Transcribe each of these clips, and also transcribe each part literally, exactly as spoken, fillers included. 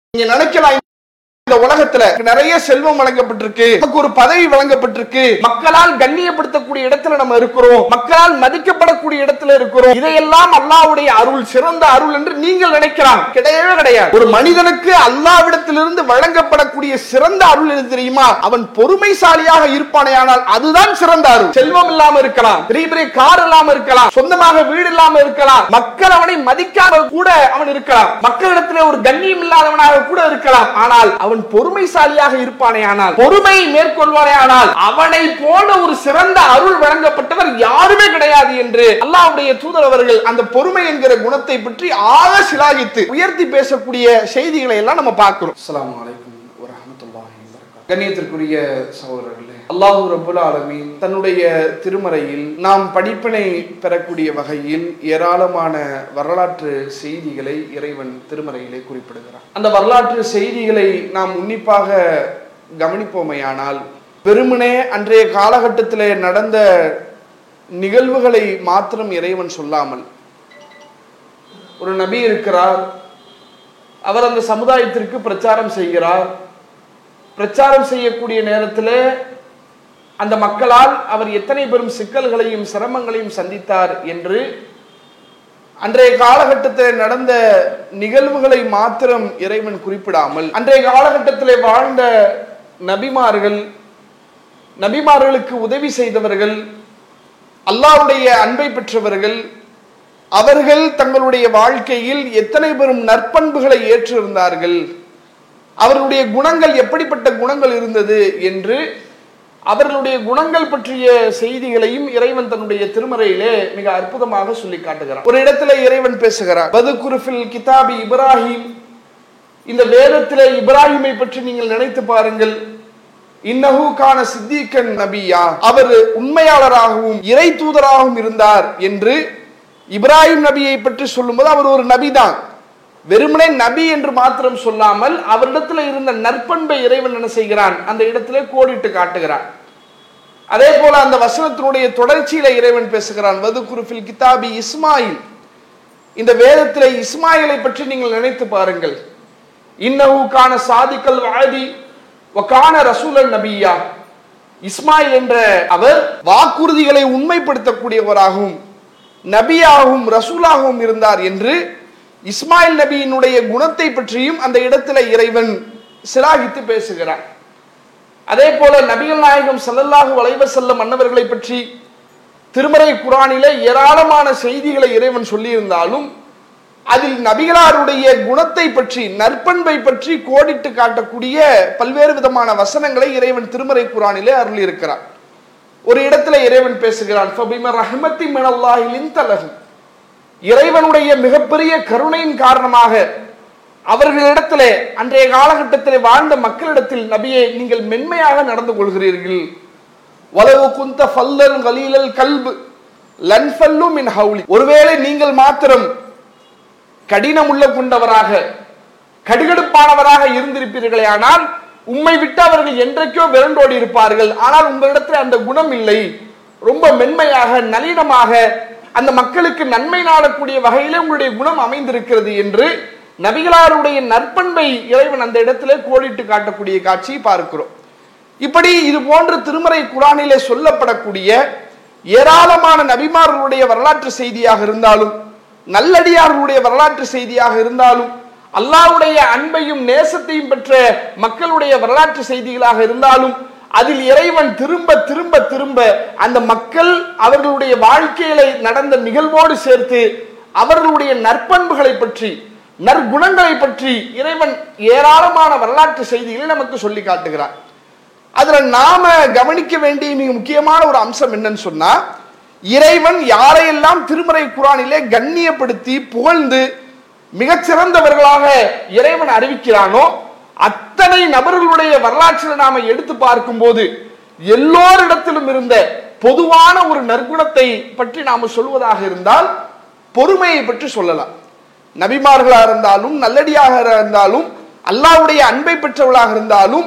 நீங்க நினைக்கலாம் இந்த உலகத்துல நிறைய செல்வம் வழங்கப்பட்டிருக்கு, நமக்கு ஒரு பதவி வழங்கப்பட்டிருக்கு, மக்களால் கண்ணியப்படுத்தக்கூடிய இடத்துல நம்ம இருக்கிறோம், மக்களால் மதிக்கப்படக்கூடிய இடத்துல இருக்கிறோம், இதையெல்லாம் அல்லாஹ்வுடைய அருள், சிறந்த அருள் என்று நீங்கள் நினைக்கலாம். கிடையவே கிடையாது. ஒரு மனிதனுக்கு அல்லாஹ்விடத்திலிருந்து வழங்கப்படக்கூடிய சிறந்த அருள் எது தெரியுமா? அவன் பொறுமைசாலியாக இருப்பானேயானால் அதுதான் சிறந்த அருள். செல்வம் இல்லாம இருக்கலாம், பெரிய பெரிய கார் இல்லாம இருக்கலாம், சொந்தமாக வீடு இல்லாம இருக்கலாம், மக்கள் அவனை மதிக்காம கூட அவன் இருக்கலாம், மக்களிடத்திலே ஒரு கண்ணியம் இல்லாதவனாக கூட இருக்கலாம். ஆனால் அவன் பொறுமைசாலியாக இருப்பானே, ஆனால் பொறுமையை மேற்கொள்வானே, ஆனால் அவனை போல ஒரு சிறந்த அருள் வழங்கப்பட்டவர் யாருமே கிடையாது என்று அல்லாஹ்வுடைய தூதர் அவர்கள் அந்த பொறுமை என்கிற குணத்தை பற்றி ஆக சிலாகித்து உயர்த்தி பேசக்கூடிய செய்திகளை எல்லாம் நம்ம பார்க்கிறோம். அஸ்ஸலாமு அலைக்கும் வரஹ்மத்துல்லாஹி வபரகாத்துஹு. கண்ணியத்திற்குரிய சகோதரர்களே, அல்லாஹ் ரப்புல் ஆலமீன் தன்னுடைய திருமறையில் நாம் படிப்பினை பெறக்கூடிய வகையில் ஏராளமான வரலாற்று செய்திகளை இறைவன் திருமறையிலே குறிப்பிடுகிறார். அந்த வரலாற்று செய்திகளை நாம் உன்னிப்பாக கவனிப்போமையானால் வெறுமனே அன்றைய காலகட்டத்திலே நடந்த நிகழ்வுகளை மாத்திரம் இறைவன் சொல்லாமல், ஒரு நபி இருக்கிறார், அவர் அந்த சமுதாயத்திற்கு பிரச்சாரம் செய்கிறார், பிரச்சாரம் செய்யக்கூடிய நேரத்தில் அந்த மக்களால் அவர் எத்தனை பெரும் சிக்கல்களையும் சிரமங்களையும் சந்தித்தார் என்று அன்றைய காலகட்டத்தில் நடந்த நிகழ்வுகளை மாத்திரம் இறைவன் குறிப்பிடாமல், அன்றைய காலகட்டத்திலே வாழ்ந்த நபிமார்கள், நபிமார்களுக்கு உதவி செய்தவர்கள், அல்லாஹ்வுடைய அன்பை பெற்றவர்கள், அவர்கள் தங்களுடைய வாழ்க்கையில் எத்தனை பெரும் நற்பண்புகளை ஏற்றிருந்தார்கள், அவர்களுடைய குணங்கள் எப்படிப்பட்ட குணங்கள் இருந்தது என்று அவர்களுடைய குணங்கள் பற்றிய செய்திகளையும் இறைவன் தன்னுடைய திருமறையிலே மிக அற்புதமாக சொல்லி காட்டுகிறார். ஒரு இடத்துல இறைவன் பேசுகிறார், வதுகுரு ஃபில் கிதாபி இப்ராஹிம், இந்த வேதத்திலே இப்ராஹிமை பற்றி நீங்கள் நினைத்து பாருங்கள், இன்னஹு கான சித்தீக்கன் நபியா, அவர் உண்மையாளராகவும் இறை தூதராகவும் இருந்தார் என்று இப்ராஹிம் நபியை பற்றி சொல்லும்போது அவர் ஒரு நபிதான், வெறுமனே நபி என்று மாத்திரம் சொல்லாமல் அவரிடத்துல இருந்த நற்பண்பை இறைவன் என்ன செய்கிறான், அந்த இடத்திலே கோடிட்டு காட்டுகிறான். அதே போல அந்த வசனத்தினுடைய தொடர்ச்சியில இறைவன் பேசுகிறான், வதுகுரு ஃபில் கிதாபி இஸ்மாயில், இந்த வேதத்திலே இஸ்மாயிலை பற்றி நீங்கள் நினைத்து பாருங்கள், இன்னஹு கான சாதிக்கல் வாதி வகான ரசூலன் நபியா, இஸ்மாயில் என்ற அவர் வாக்குறுதிகளை உண்மைப்படுத்தக்கூடியவராகவும் நபியாகவும் ரசூலாகவும் இருந்தார் என்று இஸ்மாயில் நபியினுடைய குணத்தை பற்றியும் அந்த இடத்துல இறைவன் சிலாகித்து பேசுகிறார். அதே போல நபிகள் நாயகம் ஸல்லல்லாஹு அலைஹி வஸல்லம் அன்னவர்களை பற்றி திருமறை குர்ஆனிலே ஏராளமான செய்திகளை இறைவன் சொல்லியிருந்தாலும் அதில் நபிகளாருடைய குணத்தை பற்றி, நற்பண்பை பற்றி கோடிட்டு காட்டக்கூடிய பல்வேறு விதமான வசனங்களை இறைவன் திருமறை குர்ஆனிலே அருளி இருக்கிறார். ஒரு இடத்துல இறைவன் பேசுகிறான், ஃபபிம ரஹ்மத்தி மினல்லாஹி லின்த லஹும், இறைவனுடைய மிகப்பெரிய கருணையின் காரணமாக அவர்களிடத்திலே அன்றைய காலகட்டத்தில் வாழ்ந்த மக்களிடத்தில் நபியே நீங்கள் மென்மையாக நடந்து கொள்கிறீர்கள். வலவு குந்த ஃபல்லன் கலீலல் கல்பு லன்ஃபல்லு மின் ஹவுலி, ஒருவேளை நீங்கள் மாத்திரம் கடினம் உள்ள கொண்டவராக கடுகடுப்பானவராக இருந்திருப்பீர்களே, ஆனால் உம்மை விட்டு அவர்கள் என்றைக்கோ விரண்டோடி இருப்பார்கள். ஆனால் உங்களிடத்தில் அந்த குணம் இல்லை, ரொம்ப மென்மையாக நளினமாக அந்த மக்களுக்கு நன்மை நாடக்கூடிய வகையிலே உங்களுடைய குணம் அமைந்திருக்கிறது என்று நபிகளாருடைய நற்பண்பை இறைவன் அந்த இடத்திலே கோடிட்டு காட்டக்கூடிய காட்சியை பார்க்கிறோம். இப்படி இது போன்று திருமறை குர்ஆனிலே சொல்லப்படக்கூடிய ஏராளமான நபிமார்களுடைய வரலாற்று செய்தியாக இருந்தாலும், நல்லடியார்களுடைய வரலாற்று செய்தியாக இருந்தாலும், அல்லாஹ்வுடைய அன்பையும் நேசத்தையும் பெற்ற மக்களுடைய வரலாற்று செய்திகளாக இருந்தாலும், அதில் இறைவன் திரும்ப திரும்ப திரும்ப அந்த மக்கள் அவர்களுடைய வாழ்க்கையில நடந்த நிகழ்வோடு சேர்த்து அவர்களுடைய நற்பண்புகளை பற்றி, நற்குணங்களை பற்றி இறைவன் ஏராளமான வரலாற்று செய்திகளை நமக்கு சொல்லி காட்டுகிறார். அதுல நாம கவனிக்க வேண்டிய மிக முக்கியமான ஒரு அம்சம் என்னன்னு சொன்னா, இறைவன் யாரையெல்லாம் திருமறை குர்ஆனிலே கண்ணியப்படுத்தி புகழ்ந்து மிகச்சிறந்தவர்களாக இறைவன் அறிவிக்கிறானோ அத்தனை நபர்களுடைய வரலாற்றில் நாம எடுத்து பார்க்கும் போது எல்லோரிடத்திலும் இருந்த பொதுவான ஒரு நற்குணத்தை பற்றி நாம சொல்வதாக இருந்தால் பொறுமையை பற்றி சொல்லலாம். நபிமார்களாக இருந்தாலும், நல்லடியாக இருந்தாலும், அல்லாஹ்வுடைய அன்பை பெற்றவர்களாக இருந்தாலும்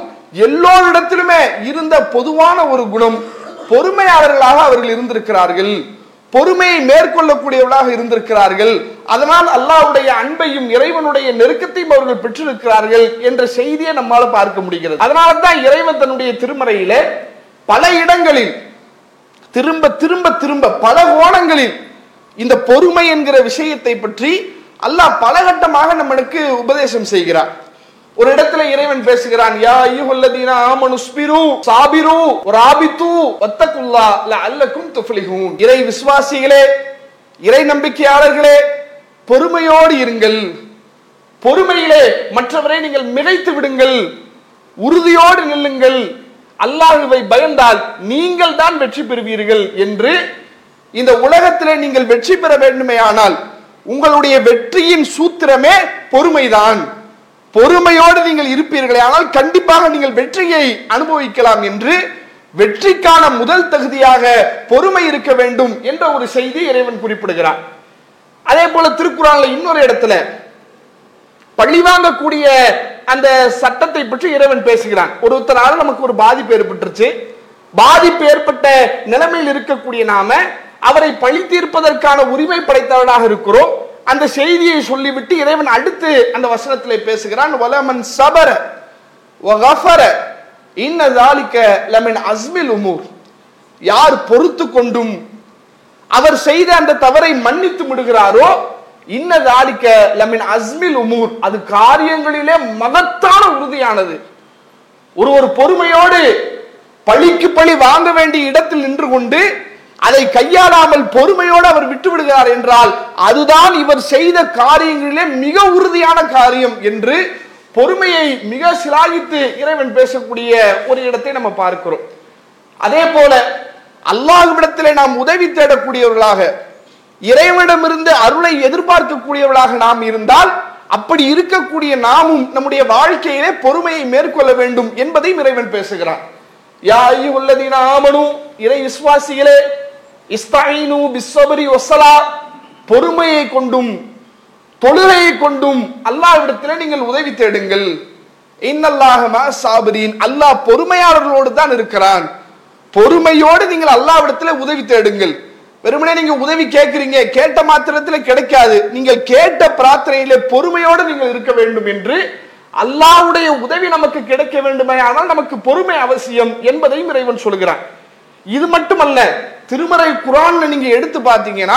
எல்லோரிடத்திலுமே இருந்த பொதுவான ஒரு குணம் பொறுமையாளர்களாக அவர்கள் இருந்திருக்கிறார்கள். பொறுமையை மேற்கொள்ளக்கூடியவர்களாக இருந்திருக்கிறார்கள். அதனால் அல்லாஹ்வுடைய அன்பையும் இறைவனுடைய நெருக்கத்தையும் அவர்கள் பெற்றிருக்கிறார்கள் என்ற செய்தியை நம்மால பார்க்க முடிகிறது. அதனால தான் இறைவன் தன்னுடைய திருமறையிலே பல இடங்களில் திரும்ப திரும்ப திரும்ப பல கோணங்களில் இந்த பொறுமை என்கிற விஷயத்தை பற்றி அல்லாஹ் பலகட்டமாக நம்மளுக்கு உபதேசம் செய்கிறார். ஒரு இடத்துல இறைவன் பேசுகிறான், யா அய்யுஹல்லதீன ஆமனுஸ்பிரு சாபிரு வராபித்து வத்தகுல்லாஹ் லஅல்லகும் துஃப்லிஹூன். இறை விசுவாசிகளே, இறை நம்பிக்கையாளர்களே, பொறுமையோடு இருங்கள். பொறுமையிலே மற்றவரை நீங்கள் மிகைத்து விடுங்கள். உறுதியோடு நில்லுங்கள். அல்லாஹ்வை பயந்தால் நீங்கள் தான் வெற்றி பெறுவீர்கள் என்று இந்த உலகத்திலே நீங்கள் வெற்றி பெற வேண்டுமேயானால் உங்களுடைய வெற்றியின் சூத்திரமே பொறுமைதான். பொறுமையோடு நீங்கள் இருப்பீர்களே ஆனால் கண்டிப்பாக நீங்கள் வெற்றியை அனுபவிக்கலாம் என்று வெற்றிக்கான முதல் தகுதியாக பொறுமை இருக்க வேண்டும் என்ற ஒரு செய்தி இறைவன் குறிப்பிடுகிறார். அதே போல திருக்குறான்ல இன்னொரு இடத்துல பழிவாங்கக்கூடிய அந்த சட்டத்தை பற்றி இறைவன் பேசுகிறான். ஒருத்தரால நமக்கு ஒரு பாதிப்பு ஏற்பட்டுருச்சு, பாதிப்பு ஏற்பட்ட நிலைமையில் இருக்கக்கூடிய நாம அவரை பழி தீர்ப்பதற்கான உரிமை படைத்தவர்களாக இருக்கிறோம். அந்த செய்தியை சொல்லிவிட்டு இறைவன் அடுத்து அந்த வசனத்திலே பேசுகிறான், வலமன் சபர வகஃபர இன்ன ஸாலிக லமின் அஸ்மில் உமூர். யார் பொறுத்து கொண்டும் அவர் செய்த அந்த தவறை மன்னித்து விடுகிறாரோ இன்ன ஸாலிக லமின் அஸ்மில் உமூர், அது காரியங்களிலே மகத்தான உறுதியானது. ஒரு ஒரு பொறுமையோடு பழிக்கு பழி வாங்க வேண்டிய இடத்தில் நின்று கொண்டு அதை கையாளாமல் பொறுமையோடு அவர் விட்டு விடுகிறார் என்றால் அதுதான் இவர் செய்த காரியங்களிலே மிக உறுதியான காரியம் என்று பொறுமையை மிக சிலாகித்து இறைவன் பேசக்கூடிய ஒரு இடத்தை நம்ம பார்க்கிறோம். அதே போல அல்லாஹ்விடத்திலே நாம் உதவி தேடக்கூடியவர்களாக, இறைவனிடமிருந்து அருளை எதிர்பார்க்கக்கூடியவர்களாக நாம் இருந்தால் அப்படி இருக்கக்கூடிய நாமும் நம்முடைய வாழ்க்கையிலே பொறுமையை மேற்கொள்ள வேண்டும் என்பதையும் இறைவன் பேசுகிறான். யா அய்யுஹல்லதீன ஆமனு, இறை விசுவாசிகளே, இஸ்தஈனு பிஸ்ஸப்ரி வஸ்ஸலா, பொறுமையை கொண்டும் தொழுகையை கொண்டும் அல்லாஹ்விடத்திலே நீங்கள் உதவி தேடுங்கள். இன்னல்லாஹ மஅஸ் ஸாபிரீன், அல்லாஹ் பொறுமையாளர்களோடு தான் இருக்கிறான். பொறுமையோடு நீங்கள் அல்லாஹ்விடத்திலே உதவி தேடுங்கள். வெறுமனே நீங்க உதவி கேட்கிறீங்க, கேட்ட மாத்திரத்திலே கிடைக்காது. நீங்கள் கேட்ட பிரார்த்தனையிலே பொறுமையோடு நீங்கள் இருக்க வேண்டும் என்று அல்லாஹ்வுடைய உதவி நமக்கு கிடைக்க வேண்டுமே ஆனால் நமக்கு பொறுமை அவசியம் என்பதையும் இறைவன் சொல்கிறான். இது மட்டுமல்ல, திருமறை குர்ஆன்ல நீங்க எடுத்து பார்த்தீங்கன்னா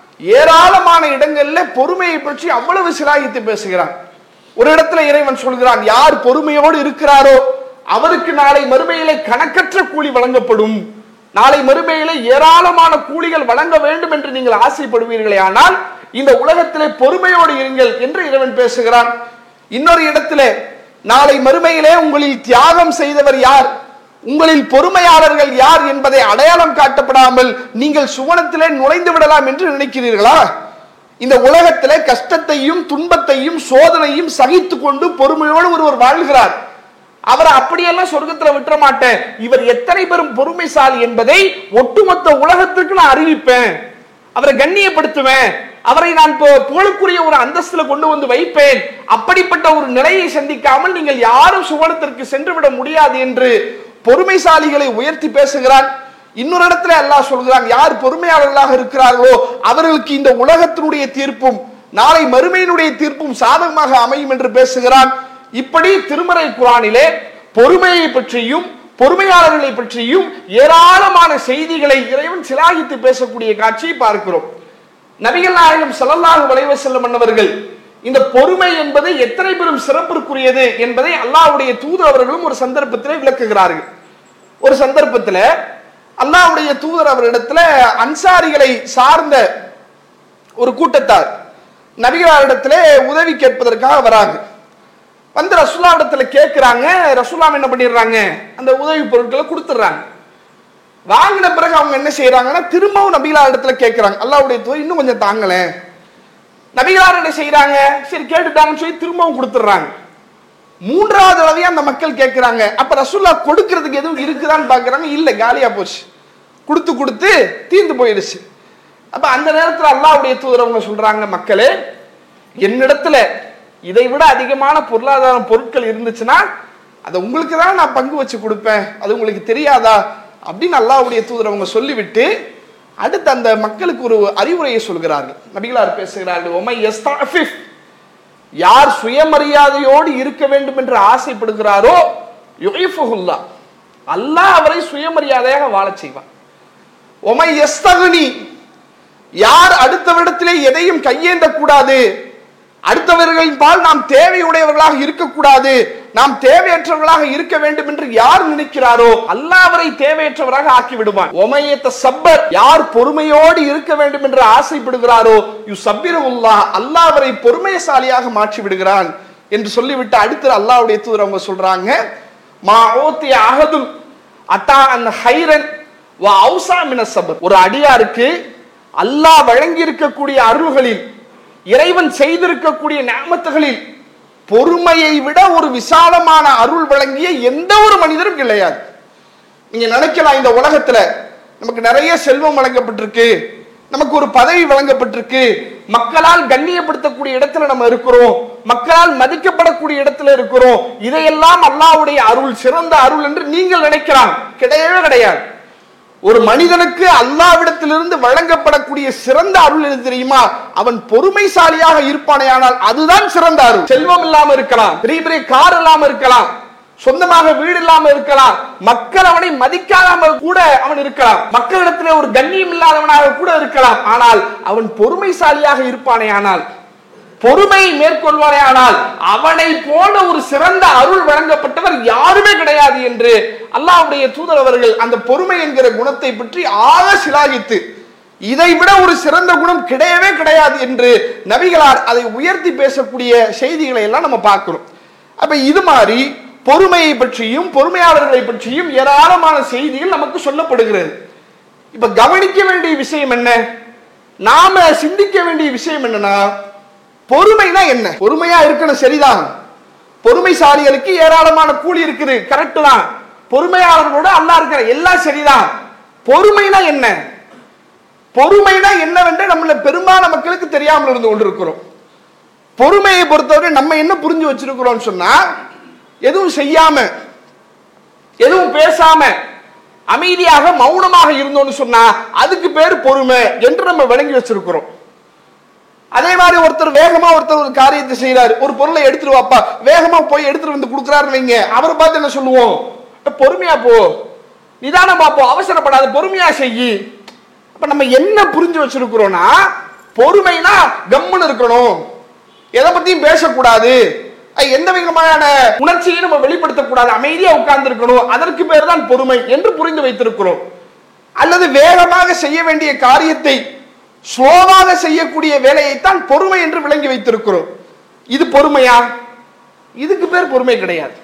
ஏராளமான இடங்கள்ல பொறுமையை பற்றி அவ்வளவு சிலாகித்து பேசுகிறான். ஒரு இடத்துல இறைவன் சொல்கிறான், யார் பொறுமையோடு இருக்கிறாரோ அவருக்கு நாளை மறுமையிலே கணக்கற்ற கூலி வழங்கப்படும். நாளை மறுமையிலே ஏராளமான கூலிகள் வழங்க வேண்டும் என்று நீங்கள் ஆசைப்படுவீர்களே ஆனால் இந்த உலகத்திலே பொறுமையோடு இருங்கள் என்று இறைவன் பேசுகிறான். இன்னொரு இடத்திலே நாளை மறுமையிலே உங்களில் தியாகம் செய்தவர் யார், உங்களில் பொறுமையாளர்கள் யார் என்பதை அடையாளம் காட்டப்படாமல் நீங்கள் சுவனத்திலே நுழைந்து விடலாம் என்று நினைக்கிறீர்களா? இந்த உலகத்திலே கஷ்டத்தையும் துன்பத்தையும் சோதனையும் சகித்து கொண்டு பொறுமையோடு ஒருவர் வாழ்கிறார். அவரை அப்படியெல்லாம் சொர்க்கத்தில் விட்டுற மாட்டேன், இவர் எத்தனை பெரும் பொறுமைசாலி என்பதை ஒட்டுமொத்த உலகத்திற்கு நான் அறிவிப்பேன், அவரை கண்ணியப்படுத்துவேன், அவரை நான் புகழுக்குரிய ஒரு அந்தஸ்துல கொண்டு வந்து வைப்பேன். அப்படிப்பட்ட ஒரு நிலையை சந்திக்காமல் நீங்கள் யாரும் சுவனத்திற்கு சென்று விட முடியாது என்று பொறுமைசாலிகளை உயர்த்தி பேசுகிறான். இன்னொரு இடத்துல அல்லாஹ் சொல்கிறான், யார் பொறுமையாளர்களாக இருக்கிறார்களோ அவர்களுக்கு இந்த உலகத்தினுடைய தீர்ப்பும் நாளை மறுமையினுடைய தீர்ப்பும் சாதகமாக அமையும் என்று பேசுகிறான். இப்படி திருமறை குர்ஆனிலே பொறுமையை பற்றியும் பொறுமையாளர்களை பற்றியும் ஏராளமான செய்திகளை இறைவன் சிலாகித்து பேசக்கூடிய காட்சியை பார்க்கிறோம். நபிகள் நாயகம் ஸல்லல்லாஹு அலைஹி வஸல்லம் அவர்கள் இந்த பொறுமை என்பது எத்தனை பெரும் சிறப்பிற்குரியது என்பதை அல்லாஹ்வுடைய தூதர் அவர்களும் ஒரு சந்தர்ப்பத்திலே விளக்குகிறார்கள். ஒரு சந்தர்ப்பத்தில் அல்லாஹ்வுடைய தூதர் அவரிடத்துல அன்சாரிகளை சார்ந்த ஒரு கூட்டத்தார் நபிகளிடத்திலே உதவி கேட்பதற்காக வராங்க. வந்து ரசூலுல்லாஹ் இடத்துல கேட்கிறாங்க. ரசூலுல்லாஹ் என்ன பண்ணிடுறாங்க, அந்த உதவி பொருட்களை கொடுத்துடுறாங்க. வாங்கின பிறகு அவங்க என்ன செய்யறாங்கன்னா திரும்பவும் நபிகளார் இடத்துல கேட்கிறாங்க, அல்லாஹ்வுடைய தூதர் இன்னும் கொஞ்சம் தாங்கல. நபிகளார் என்ன செய்யறாங்க, சரி கேட்டுட்டாங்கன்னு சொல்லி திரும்பவும் கொடுத்துடுறாங்க. மூன்றாவது தடவையா அந்த மக்கள் கேட்கிறாங்க. அப்ப ரசூலுல்லாஹ் கொடுக்கறதுக்கு எதுவும் இருக்குதான்னு பாக்குறாங்க, இல்ல காலியா போச்சு, கொடுத்து கொடுத்து தீர்ந்து போயிடுச்சு. அப்ப அந்த நேரத்தில் அல்லாஹ்வுடைய தூதர் அவங்க சொல்றாங்க, மக்களே என்னிடத்துல இதை விட அதிகமான பொருளாதார பொருட்கள் இருந்துச்சுன்னா அதை உங்களுக்கு தான் நான் பங்கு வச்சு கொடுப்பேன், அது உங்களுக்கு தெரியாதா அப்படின்னு அல்லாஹ்வுடைய தூதர் அவங்க சொல்லிவிட்டு அடுத்து அந்த மக்களுக்கு ஒரு அறிவுரையை சொல்கிறார்கள். நபிகளார் பேசுகிறார்கள், உமை யஸ்தாஃபிஃப், யார் சுயமரியாதையோடு இருக்க வேண்டும் என்று ஆசைப்படுகிறாரோ யுஇஃபுல்லாஹ், அல்லாஹ் அவரை சுயமரியாதையாக வாழச் செய்வார். உமை யஸ்தக்னி, யார் அடுத்தவரிடத்திலே எதையும் கையேந்த கூடாது, அடுத்தவர்களின் பால் நாம் தேவையுடையவர்களாக இருக்கக்கூடாது, நாம் தேவையற்றவர்களாக இருக்க வேண்டும் என்று யார் நினைக்கிறாரோ அல்லாஹ் அவரை தேவையற்றவராக ஆக்கி விடுவான். ஒமையத்த சப்பர், யார் பொறுமையோடு இருக்க வேண்டும் என்று ஆசைப்படுகிறாரோ யு சப்பிருல்லாஹ், அல்லாஹ் அவரை பொறுமைசாலியாக மாற்றி விடுகிறான் என்று சொல்லிவிட்டு அடுத்து அல்லாஹ்வுடைய தூதர் அவங்க சொல்றாங்க, மா ஓத்திய அஹதுன் அத்தா அன் ஹைரன் வ அவுஸா மின சபர், ஒரு அடியாருக்கு அல்லாஹ் வழங்கி இருக்கக்கூடிய அருள்களில், இறைவன் செய்திருக்கக்கூடிய நிஅமத்துகளில் பொறுமையை விட ஒரு விசாலமான அருள் வழங்கிய எந்த ஒரு மனிதரும் கிடையாது. நீங்க நினைக்கலாம், இந்த உலகத்துல நமக்கு நிறைய செல்வம் வழங்கப்பட்டிருக்கு, நமக்கு ஒரு பதவி வழங்கப்பட்டிருக்கு, மக்களால் கண்ணியப்படுத்தக்கூடிய இடத்துல நம்ம இருக்கிறோம், மக்களால் மதிக்கப்படக்கூடிய இடத்துல இருக்கிறோம், இதையெல்லாம் அல்லாஹ்வுடைய அருள், சிறந்த அருள் என்று நீங்கள் நினைக்கலாம். கிடையவே கிடையாது. ஒரு மனிதனுக்கு அல்லாஹ்விடத்திலிருந்து வழங்கப்படக்கூடிய சிறந்த அருள் எது தெரியுமா? அவன் பொறுமைசாலியாக இருப்பானேயானால் அதுதான் சிறந்த அருள். செல்வம் இல்லாம இருக்கலாம், பெரிய பெரிய கார் இல்லாம இருக்கலாம், சொந்தமாக வீடு இல்லாம இருக்கலாம், மக்கள் அவனை மதிக்காம கூட அவன் இருக்கலாம், மக்களிடத்திலே ஒரு கண்ணியம் இல்லாதவனாக கூட இருக்கலாம், ஆனால் அவன் பொறுமைசாலியாக இருப்பானேயானால், பொறுமை மேற்கொள்வானே ஆனால் அவனை போல ஒரு சிறந்த அருள் வழங்கப்பட்டவர் யாருமே கிடையாது என்று அல்லாஹ்வுடைய தூதர் அவர்கள் அந்த பொறுமை என்கிற குணத்தை பற்றி ஆக சிலாகித்து, இதை விட ஒரு சிறந்த குணம் கிடையவே கிடையாது என்று நபிகளார் அதை உயர்த்தி பேசக்கூடிய செய்திகளை எல்லாம் நம்ம பார்க்கிறோம். அப்ப இது மாதிரி பொறுமையை பற்றியும் பொறுமையாளர்களை பற்றியும் ஏராளமான செய்திகள் நமக்கு சொல்லப்படுகிறது. இப்ப கவனிக்க வேண்டிய விஷயம் என்ன, நாம சிந்திக்க வேண்டிய விஷயம் என்னன்னா, பொறுமைனா என்ன? பொறுமையா இருக்கணும், சரிதான். பொறுமைசாலிகளுக்கு ஏராளமான கூலி இருக்குது, கரெக்ட் தான். பொறுமையாளர்களோட அல்லாஹ் இருக்கிற எல்லாம் சரிதான். பொறுமைனா என்ன? பொறுமைனா என்னவென்று நம்மள பெரும்பாலான மக்களுக்கு தெரியாமல் இருந்து கொண்டிருக்கிறோம். பொறுமையை பொறுத்தவரை நம்ம என்ன புரிஞ்சு வச்சிருக்கிறோம் சொன்னா, எதுவும் செய்யாம, எதுவும் பேசாம, அமைதியாக மௌனமாக இருந்தோம்னு சொன்னா அதுக்கு பேர் பொறுமை என்று நம்ம விளங்கி வச்சிருக்கிறோம். அதே மாதிரி ஒருத்தர் வேகமா ஒருத்தர் ஒரு காரியத்தை செய்யறாரு, ஒரு பொருளை எடுத்துட்டு வாப்பா, வேகமா போய் எடுத்துட்டு வந்து கொடுக்குறாருன்னு வைங்க, அவரை பார்த்து என்ன சொல்லுவோம்? பொறுமையா போ, நிதானம் பார்ப்போம், அவசரப்படாத, பொறுமையா செய்யி. அப்ப நம்ம என்ன புரிஞ்சு வச்சிருக்கிறோம்னா, பொறுமைனா கம்முன்னு இருக்கணும், எதை பத்தியும் பேசக்கூடாது, எந்த விதமான உணர்ச்சியை நம்ம வெளிப்படுத்தக்கூடாது, அமைதியா உட்கார்ந்து இருக்கணும், அதற்கு பேர் தான் பொறுமை என்று புரிந்து வைத்திருக்கிறோம். அல்லது வேகமாக செய்ய வேண்டிய காரியத்தை ஸ்லோவாக செய்யக்கூடிய வேலையைத்தான் பொறுமை என்று விளங்கி வைத்திருக்கிறோம். இது பொறுமையா? இதுக்கு பேர் பொறுமை கிடையாது.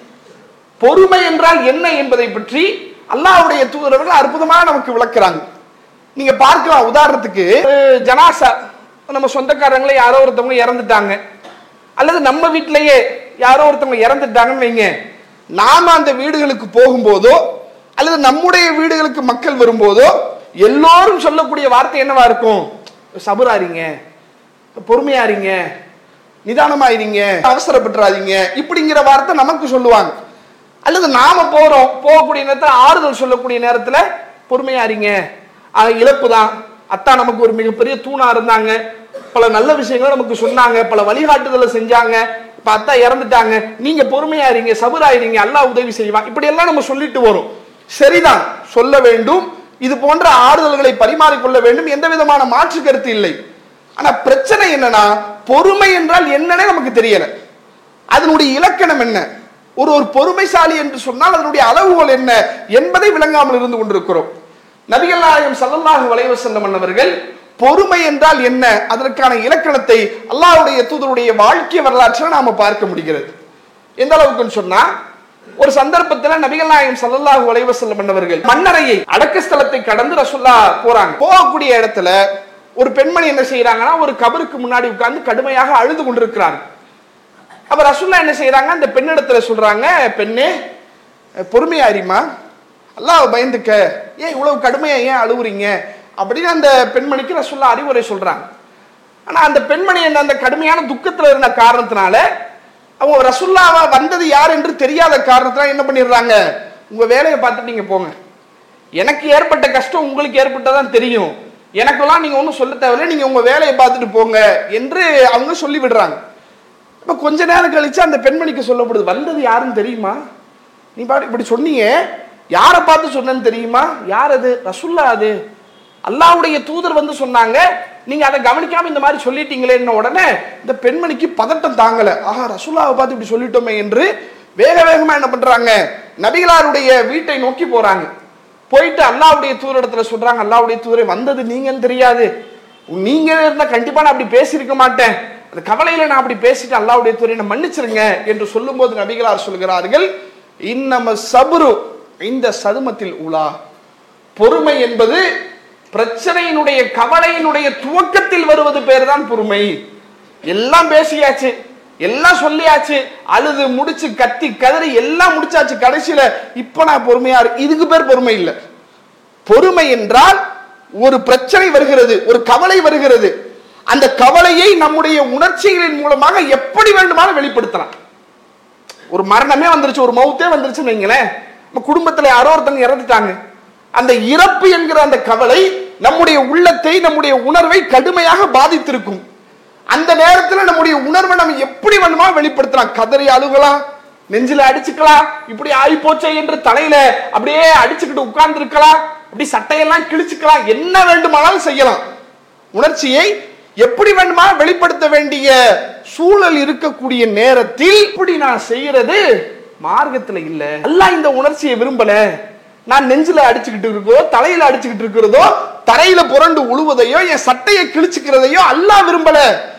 பொறுமை என்றால் என்ன என்பதை பற்றி அல்லாஹ்வுடைய தூதர்கள் அற்புதமாக நமக்கு விளக்குறாங்க. நீங்க பார்க்கலாம், உதாரணத்துக்கு ஜனாசா, நம்ம சொந்தக்காரங்களே யாரோ ஒருத்தவங்க இறந்துட்டாங்க, அல்லது நம்ம வீட்டிலேயே யாரோ ஒருத்தவங்க இறந்துட்டாங்கன்னு வைங்க, நாம அந்த வீடுகளுக்கு போகும்போதோ அல்லது நம்முடைய வீடுகளுக்கு மக்கள் வரும்போதோ எல்லோரும் சொல்லக்கூடிய வார்த்தை என்னவா இருக்கும்? சபுராரிங்க, பொறுமையாரிங்க, நிதானமாயிருங்க, அவசரப்பட்டுறாதீங்க, இப்படிங்கிற வார்த்தை நமக்கு சொல்லுவாங்க. அல்லது நாம போறோம், போகக்கூடிய நேரத்தில் ஆறுதல் சொல்லக்கூடிய நேரத்துல பொறுமையாரிங்க, இழப்பு தான், அத்தா நமக்கு ஒரு மிகப்பெரிய தூணா இருந்தாங்க, பல நல்ல விஷயங்களை நமக்கு சொன்னாங்க, பல வழிகாட்டுதலை செஞ்சாங்க, இப்ப அத்தா இறந்துட்டாங்க, நீங்க பொறுமையாரிங்க, சபுராயிருங்க, அல்லாஹ் உதவி செய்வான், இப்படி எல்லாம் நம்ம சொல்லிட்டு வரும். சரிதான், சொல்ல வேண்டும், இது போன்ற ஆறுதல்களை பரிமாறிக்கொள்ள வேண்டும், எந்த விதமான மாற்று கருத்து இல்லை. ஆனா பிரச்சனை என்னன்னா, பொறுமை என்றால் என்னன்னே நமக்கு தெரியல, அதனுடைய இலக்கணம் என்ன, ஒரு ஒரு பொறுமைசாலி என்று சொன்னால் அதனுடைய அளவுகோல் என்ன என்பதை விளங்காமல் இருந்து கொண்டிருக்கிறோம். நபிகள் நாயகம் ஸல்லல்லாஹு அலைஹி வஸல்லம் அவர்கள் பொறுமை என்றால் என்ன, அதற்கான இலக்கணத்தை அல்லாஹ்வுடைய தூதருடைய வாழ்க்கை வரலாற்றில் நாம பார்க்க முடிகிறது. எந்த அளவுக்குன்னு சொன்னா, ஒரு சந்தர்ப்பத்தில் நபிகள் நாயகம் ஸல்லல்லாஹு அலைஹி வஸல்லம் அவர்கள் மன்னரையை அடக்க ஸ்தலத்தை கடந்து ரசூலுல்லாஹ் போறாங்க. போகக்கூடிய இடத்துல ஒரு பெண்மணி என்ன செய்யறாங்கன்னா, ஒரு கபருக்கு முன்னாடி உட்கார்ந்து கடுமையாக அழுது கொண்டிருக்கிறாங்க. அப்ப ரசூலுல்லாஹ் என்ன செய்யறாங்க, அந்த பெண்ணிடத்துல சொல்றாங்க, பெண்ணே பொறுமையாரிமா, அல்லாஹ் பயந்துக்க, ஏன் இவ்வளவு கடுமையா ஏன் அழுவுறீங்க அப்படின்னு அந்த பெண்மணிக்கு ரசூலுல்லாஹ் அறிவுரை சொல்றாங்க. ஆனா அந்த பெண்மணி என்ன, அந்த கடுமையான துக்கத்துல இருந்த காரணத்தினால, அவங்க ரசூலுல்லாஹ் வந்தது யார் என்று தெரியாத காரணத்தினால என்ன பண்ணிடுறாங்க, உங்க வேலையை பார்த்துட்டு நீங்க போங்க, எனக்கு ஏற்பட்ட கஷ்டம் உங்களுக்கு ஏற்பட்டதான் தெரியும், எனக்கெல்லாம் நீங்க ஒன்றும் சொல்ல தேவையில்லை, நீங்க உங்க வேலையை பார்த்துட்டு போங்க என்று அவங்க சொல்லி விடுறாங்க. இப்ப கொஞ்ச நேரம் கழிச்சு அந்த பெண்மணிக்கு சொல்லப்படுது, வந்தது யாருன்னு தெரியுமா? நீ பாட்டு இப்படி சொன்னீங்க, யாரை பார்த்து சொன்னேன்னு தெரியுமா? யார் அது? ரசூல்லா, அது அல்லாஹ்வுடைய தூதர் வந்து சொன்னாங்க, நீங்க அதை கவனிக்காம இந்த மாதிரி சொல்லிட்டீங்களேன்னு உடனே இந்த பெண்மணிக்கு பதட்டம் தாங்கல. ஆஹா, ரசூல்லாவை பார்த்து இப்படி சொல்லிட்டோமே என்று வேக வேகமா என்ன பண்றாங்க, நபிகளாருடைய வீட்டை நோக்கி போறாங்க. போயிட்டு அல்லாஹ்வுடைய தூதரிடத்துல சொல்றாங்க, அல்லாஹ்வுடைய தூதரை, வந்தது நீங்கன்னு தெரியாது, நீங்க இருந்தா கண்டிப்பா நான் அப்படி பேசியிருக்க மாட்டேன், அந்த கவலையில நான் அப்படி பேசிட்டு அல்லாஹ்வுடைய தூதரை என்ன மன்னிச்சிருங்க என்று சொல்லும் போது நபிகளார் சொல்கிறார்கள், இன்னம சபுரு இந்த சதுமத்தில் உலா, பொறுமை என்பது பிரச்சனையினுடைய கவலையினுடைய துவக்கத்தில் வருவது பேர் தான் பொறுமை. எல்லாம் பேசியாச்சு, எல்லாம் சொல்லியாச்சு, அழுது முடிச்சு கத்தி கதறி எல்லாம் முடிச்சாச்சு, கடைசியில இப்ப நான் பொறுமையா இருக்கு, இதுக்கு பேர் பொறுமை இல்லை. பொறுமை என்றால் ஒரு பிரச்சனை வருகிறது, ஒரு கவலை வருகிறது, அந்த கவலையை நம்முடைய உணர்ச்சிகளின் மூலமாக எப்படி வேண்டுமானாலும் வெளிப்படுத்தலாம். ஒரு மரணமே வந்துருச்சு, ஒரு மௌத்தே வந்துருச்சுன்னு வைங்களேன், நம்ம குடும்பத்துல யாரோ ஒருத்தங்க இறந்துட்டாங்க, அந்த இறப்பு என்கிற அந்த கவலை நம்முடைய உள்ளத்தை, நம்முடைய உணர்வை கடுமையாக பாதித்திருக்கும். அந்த நேரத்தில் நம்முடைய உணர்வை நம்ம எப்படி வேணுமா வெளிப்படுத்தலாம், கதறி அழுகலாம், நெஞ்சில அடிச்சுக்கலாம், இப்படி ஆகி போச்சே என்று தலையில அப்படியே அடிச்சுக்கிட்டு உட்கார்ந்து இருக்கலாம், அப்படி சட்டையெல்லாம் கிழிச்சுக்கலாம், என்ன வேண்டுமானாலும் செய்யலாம். உணர்ச்சியை எப்படி வேண்டுமா வெளிப்படுத்த வேண்டிய சூழல் இருக்கக்கூடிய நேரத்தில் இப்படி நான் செய்யறது மார்க்கத்துல இல்ல. அல்லாஹ் இந்த உணர்ச்சியை விரும்பல. நான் நெஞ்சில அடிச்சுக்கிட்டு இருக்கிறதோ, தலையில அடிச்சுக்கிட்டு இருக்கிறதோ, தரையில புரண்டு உழுவதையோ, என் சட்டையை கிழிச்சுக்கிறதையோ அல்லாஹ் விரும்பல.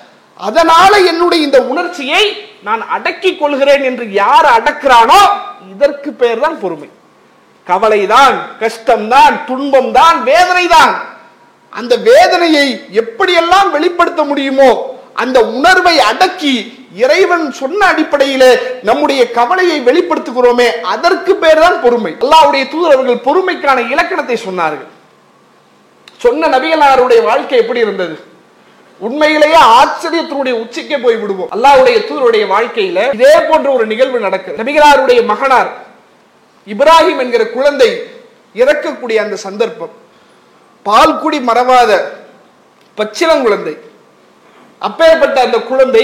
அதனால என்னுடைய இந்த உணர்ச்சியை நான் அடக்கி கொள்கிறேன் என்று யார் அடக்கிறானோ இதற்கு பேர் தான் பொறுமை. கவலைதான், கஷ்டம்தான், துன்பம் தான், வேதனை தான். அந்த வேதனையை எப்படியெல்லாம் வெளிப்படுத்த முடியுமோ அந்த உணர்வை அடக்கி இறைவன் சொன்ன அடிப்படையில நம்முடைய கவலையை வெளிப்படுத்துகிறோமே அதற்கு பேர் தான் பொறுமை. அல்லாஹ்வுடைய தூதர் அவர்கள் பொறுமைக்கான இலக்கணத்தை சொன்னார்கள். சொன்ன நபிகளாருடைய வாழ்க்கை எப்படி இருந்தது? உண்மையிலேயே ஆச்சரியத்தினுடைய உச்சிக்கே போய் விடுவோம். அல்லாஹ்வுடைய தூதருடைய வாழ்க்கையில இதே போன்ற ஒரு நிகழ்வு நடக்குது. நபிகளாருடைய மகனார் இப்ராஹிம் என்கிற குழந்தை இறக்கக்கூடிய அந்த சந்தர்ப்பம், பால்குடி மறவாத பச்சிளங்குழந்தை, அப்பேற்பட்ட அந்த குழந்தை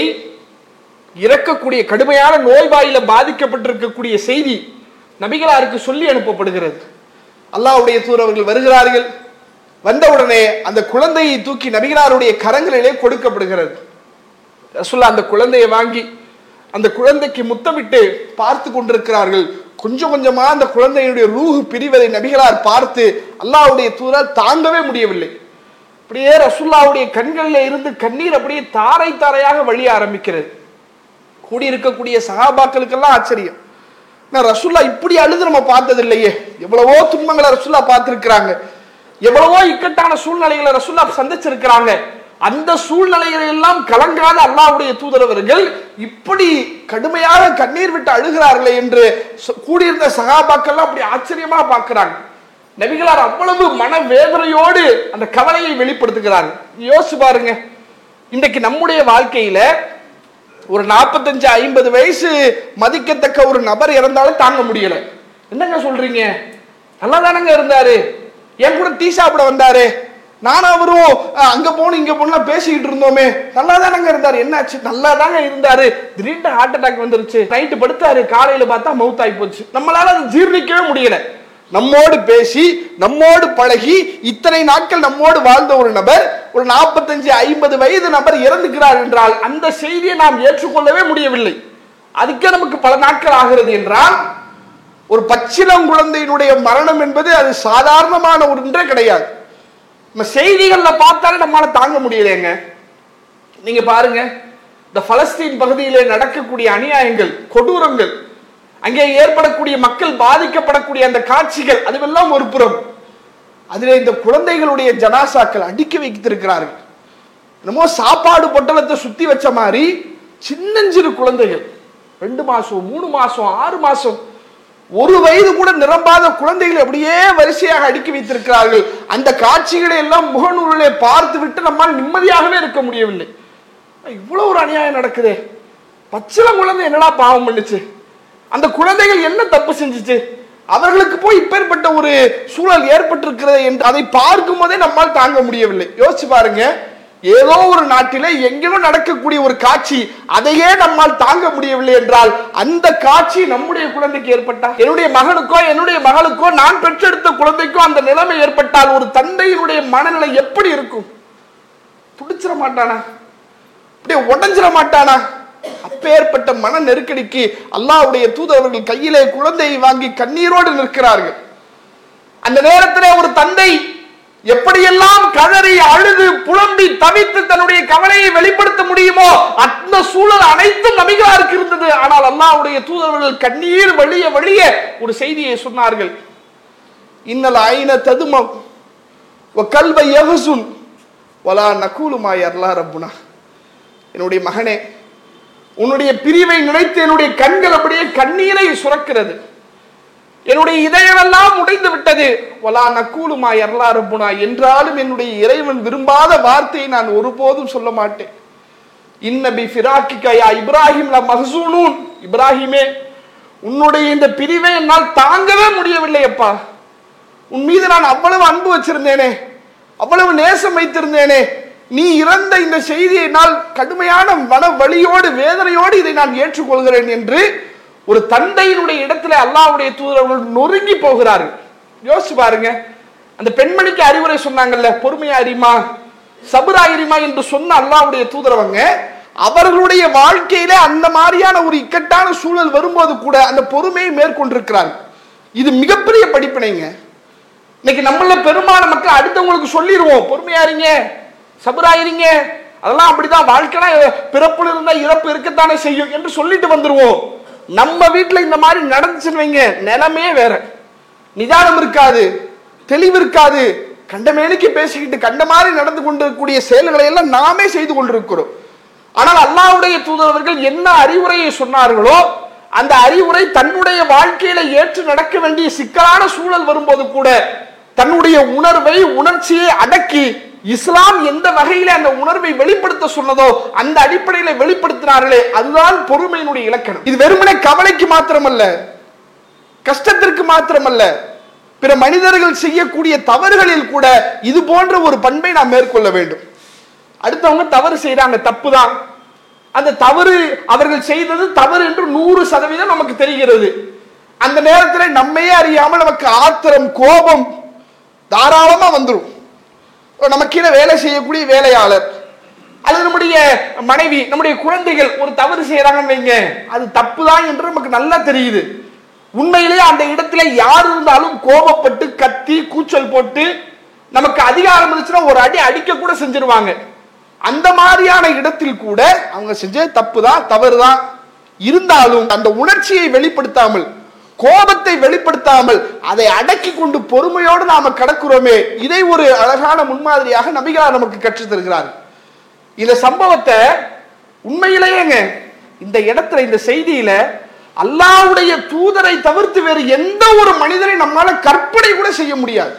இறக்கக்கூடிய கடுமையான நோய்வாயில பாதிக்கப்பட்டிருக்கக்கூடிய செய்தி நபிகளாருக்கு சொல்லி அனுப்பப்படுகிறது. அல்லாஹ்வுடைய தூதர் அவர்கள் வருகிறார்கள். வந்தவுடனே அந்த குழந்தையை தூக்கி நபிகளாருடைய கரங்களிலே கொடுக்கப்படுகிறது. ரசூலுல்லாஹ் அந்த குழந்தையை வாங்கி அந்த குழந்தைக்கு முத்தமிட்டு பார்த்து கொண்டிருக்கிறார்கள். கொஞ்சம் கொஞ்சமா அந்த குழந்தையுடைய ரூஹ் பிரிவதை நபிகளார் பார்த்து அல்லாஹ்வுடைய தூதர் தாங்கவே முடியவில்லை. அப்படியே ரசூலுல்லாஹ்வுடைய கண்களில் இருந்து கண்ணீர் அப்படியே தாரை தாரையாக வழிய ஆரம்பிக்கிறது. கூடியிருக்கக்கூடிய சஹாபாக்களுக்கெல்லாம் ஆச்சரியம். ரசூலுல்லாஹ் இப்படி அழுது நம்ம பார்த்தது இல்லையே, எவ்வளவோ துன்பங்களை ரசூலுல்லாஹ் பார்த்திருக்கிறாங்க, எவ்வளவோ இக்கட்டான சூழ்நிலைகளை ரசூலுல்லாஹ் சந்திச்சிருக்கிறாங்க. அந்த சூழ்நிலைகளை எல்லாம் கலங்காத அல்லாஹ்வுடைய தூதரவர்கள் இப்படி கடுமையாக கண்ணீர் விட்டு அழுகிறார்களே என்று கூடியிருந்த சகாபாக்கள் அப்படி ஆச்சரியமா பார்க்கிறாங்க. நபிகளார் அவ்வளவு மனவேதனையோடு அந்த கவலையை வெளிப்படுத்துகிறாங்க. யோசிச்சு பாருங்க, இன்றைக்கு நம்முடைய வாழ்க்கையில ஒரு நாற்பத்தஞ்சு ஐம்பது வயசு மதிக்கத்தக்க ஒரு நபர் இறந்தாலும் தாங்க முடியல. என்னங்க சொல்றீங்க, நல்லா தானங்க இருந்தாரு, என் கூட டீ சாப்பிட வந்தாரு, நானும் அவரும் அங்க போன இங்க போனா பேசிக்கிட்டு இருந்தோமே, நல்லா தானங்க இருந்தாரு, என்னாச்சு, நல்லா தாங்க இருந்தாரு, திடீர்னு ஹார்ட் அட்டாக் வந்துருச்சு, நைட்டு படுத்தாரு, காலையில பார்த்தா மவுத் ஆகி போச்சு. நம்மளால அதை ஜீர்ணிக்கவே முடியல. நம்மோடு பேசி நம்மோடு பழகி இத்தனை நாட்கள் நம்மோடு வாழ்ந்த ஒரு நபர், ஒரு நாற்பத்தஞ்சு ஐம்பது வயது நபர் இறந்துக்கிறார் என்றால் அந்த செய்தியை நாம் ஏற்றுக்கொள்ளவே முடியவில்லை. அதுக்கே நமக்கு பல நாட்கள் ஆகிறது என்றால் ஒரு பச்சிளம் குழந்தையினுடைய மரணம் என்பது அது சாதாரணமான ஒன்றே கிடையாது. நம்ம செய்திகள்ல பார்த்தாலே நம்மளால தாங்க முடியலைங்க. நீங்க பாருங்க, இந்த பலஸ்தீன் பகுதியிலே நடக்கக்கூடிய அநியாயங்கள், கொடூரங்கள், அங்கே ஏற்படக்கூடிய மக்கள் பாதிக்கப்படக்கூடிய அந்த காட்சிகள், அதுவெல்லாம் ஒரு புறம். அதிலே இந்த குழந்தைகளுடைய ஜனாசாக்கள் அடுக்கி வைத்திருக்கிறார்கள். என்னமோ சாப்பாடு பொட்டலத்தை சுத்தி வச்ச மாதிரி சின்னஞ்சிறு குழந்தைகள், ரெண்டு மாசம் மூணு மாசம் ஆறு மாசம் ஒரு வயது கூட நிரம்பாத குழந்தைகள் அப்படியே வரிசையாக அடுக்கி வைத்திருக்கிறார்கள். அந்த காட்சிகளை எல்லாம் முகநூலிலே பார்த்து விட்டு நம்மால் நிம்மதியாகவே இருக்க முடியவில்லை. இவ்வளவு ஒரு அநியாயம் நடக்குது, பச்சிளம் குழந்தை என்னடா பாவம் பண்ணுச்சு, அந்த குழந்தைகள் என்ன தப்பு செஞ்சுச்சு, அவர்களுக்கு போய் இப்பேற்பட்ட ஒரு சூழல் ஏற்பட்டிருக்கிறது என்று அதை பார்க்கும் போதே நம்மால் தாங்க முடியவில்லை. யோசிச்சு பாருங்க, ஏதோ ஒரு நாட்டிலே எங்கேயும் நடக்கக்கூடிய ஒரு காட்சி, அதையே நம்மால் தாங்க முடியவில்லை என்றால் அந்த காட்சி நம்முடைய குழந்தைக்கு ஏற்பட்டா, என்னுடைய மகனுக்கோ என்னுடைய மகளுக்கோ நான் பெற்றெடுத்த குழந்தைக்கோ அந்த நிலைமை ஏற்பட்டால் ஒரு தந்தையினுடைய மனநிலை எப்படி இருக்கும்? துடிச்சிட மாட்டானா? அப்படியே உடஞ்சிட மாட்டானா? அப்பேற்பட்ட மன நெருக்கடிக்கு அல்லாஹ்வுடைய தூதர்கள் கையிலே குழந்தையை வாங்கி கண்ணீரோடு நிற்கிறார்கள். அந்த நேரத்திலே ஒரு தந்தை எப்படியெல்லாம் கதறி அழுது புலம்பி தவித்து தன்னுடைய கவலையை வெளிப்படுத்த முடியுமோ அந்த சூழல் அனைத்தும் நபிகளாருக்கு இருந்தது. ஆனால் அல்லாஹ்வுடைய தூதர்கள் கண்ணீர் வழிய வழிய ஒரு செய்தியை சொன்னார்கள். இன்னல் ஐன ததுமம் வ கல்ப யஹ்சுன் வலா நகூலு மா யர்லா ரப்புனா. என்னுடைய மகனே, உன்னுடைய பிரிவை நினைத்து என்னுடைய கண்கள் அப்படியே கண்ணீரை சுரக்கிறது, என்னுடைய இதயமெல்லாம் உடைந்து விட்டது. வலா நகூலுமா யர்லா ரப்புனா, என்றாலும் என்னுடைய இறைவன் விரும்பாத வார்த்தையை நான் ஒருபோதும் சொல்ல மாட்டேன். இன்னபி ஃபிராக்கிக யா இப்ராஹிம் ல மஹ்சூனூன். இப்ராஹிமே, உன்னுடைய இந்த பிரிவை என்னால் தாங்கவே முடியவில்லை அப்பா. உன் மீது நான் அவ்வளவு அன்பு வச்சிருந்தேனே, அவ்வளவு நேசம் வைத்திருந்தேனே, நீ இறந்த இந்த செய்தியை நான் கடுமையான மன வலியோடு வேதனையோடு இதை நான் ஏற்றுக்கொள்கிறேன் என்று ஒரு தந்தையினுடைய இடத்துல அல்லாஹ்வுடைய தூதர்கள் நொறுங்கி போகிறார்கள். யோசிச்சு பாருங்க, அந்த பெண்மணிக்கு அறிவுரை சொன்னாங்கல்ல, பொறுமையா அறிமா சபுரா அறிமா என்று சொன்ன அல்லாஹ்வுடைய தூதரவங்க அவர்களுடைய வாழ்க்கையில அந்த மாதிரியான ஒரு இக்கட்டான சூழல் வரும்போது கூட அந்த பொறுமையை மேற்கொண்டிருக்கிறார். இது மிகப்பெரிய படிப்பினைங்க. இன்னைக்கு நம்மள பெரும்பாலான மக்கள் அடுத்தவங்களுக்கு சொல்லிடுவோம், பொறுமையாரிங்க சபுராயிருங்க, அதெல்லாம் அப்படிதான், வாழ்க்கைனா பிறப்புல இருந்தா இறப்பு இருக்கத்தானே செய்யும் என்று சொல்லிட்டு வந்துருவோம். நம்ம வீட்டுல இந்த மாதிரி நடந்துச்சுன்னு வைங்க, நிலைமையே வேற. நிதானம் இருக்காது, தெளிவு இருக்காது, கண்டமேனிக்கு பேசிக்கிட்டு கண்ட மாதிரி நடந்து கொண்டிருக்கக்கூடிய செயல்களை எல்லாம் நாமே செய்து கொண்டிருக்கிறோம். ஆனால் அல்லாஹ்வுடைய தூதர்கள் என்ன அறிவுரையை சொன்னார்களோ அந்த அறிவுரை தன்னுடைய வாழ்க்கையில ஏற்று நடக்க வேண்டிய சிக்கலான சூழல் வரும்போது கூட தன்னுடைய உணர்வை உணர்ச்சியை அடக்கி இஸ்லாம் எந்த வகையில அந்த உணர்வை வெளிப்படுத்த சொன்னதோ அந்த அடிப்படையில வெளிப்படுத்தினார்களே, அதுதான் பொறுமையினுடைய இலக்கணம். இது வெறுமனே கவலைக்கு மாத்திரமல்ல, கஷ்டத்திற்கு மாத்திரமல்ல, பிற மனிதர்கள் செய்யக்கூடிய தவறுகளில் கூட இது போன்ற ஒரு பண்பை நாம் மேற்கொள்ள வேண்டும். அடுத்தவங்க தவறு செய்யறாங்க, தப்பு தான். அந்த தவறு அவர்கள் செய்தது தவறு என்று நூறு சதவீதம் நமக்கு தெரிகிறது. அந்த நேரத்தில் நம்மையே அறியாமல் நமக்கு ஆத்திரம் கோபம் தாராளமா வந்துடும். நமக்கு கீழே வேலை செய்யக்கூடிய வேலையாளர் அல்லது நம்முடைய மனைவி நம்முடைய குழந்தைகள் ஒரு தவறு செய்யறாங்கன்னு வைங்க, அது தப்பு தான் என்று நமக்கு நல்லா தெரியுது. உண்மையிலேயே அந்த இடத்துல யார் இருந்தாலும் கோபப்பட்டு கத்தி கூச்சல் போட்டு நமக்கு அதிகாரம் இருந்துச்சுன்னா ஒரு அடி அடிக்க கூட செஞ்சிருவாங்க. அந்த மாதிரியான இடத்தில் கூட அவங்க செஞ்ச தப்பு தான், தவறு தான். இருந்தாலும் அந்த உணர்ச்சியை வெளிப்படுத்தாமல் கோபத்தை வெளிப்படுத்தாமல் அதை அடக்கி கொண்டு பொறுமையோடு நாம கடக்கிறோமே, இதை ஒரு அழகான முன்மாதிரியாக நபிகளார் நமக்கு கற்றுத் தருகிறார். இந்த சம்பவத்தை உண்மையிலேயேங்க இந்த இடத்துல இந்த செய்தியில அல்லாஹ்வுடைய தூதரை தவிர்த்து வேறு எந்த ஒரு மனிதரை நம்மால கற்பனை கூட செய்ய முடியாது.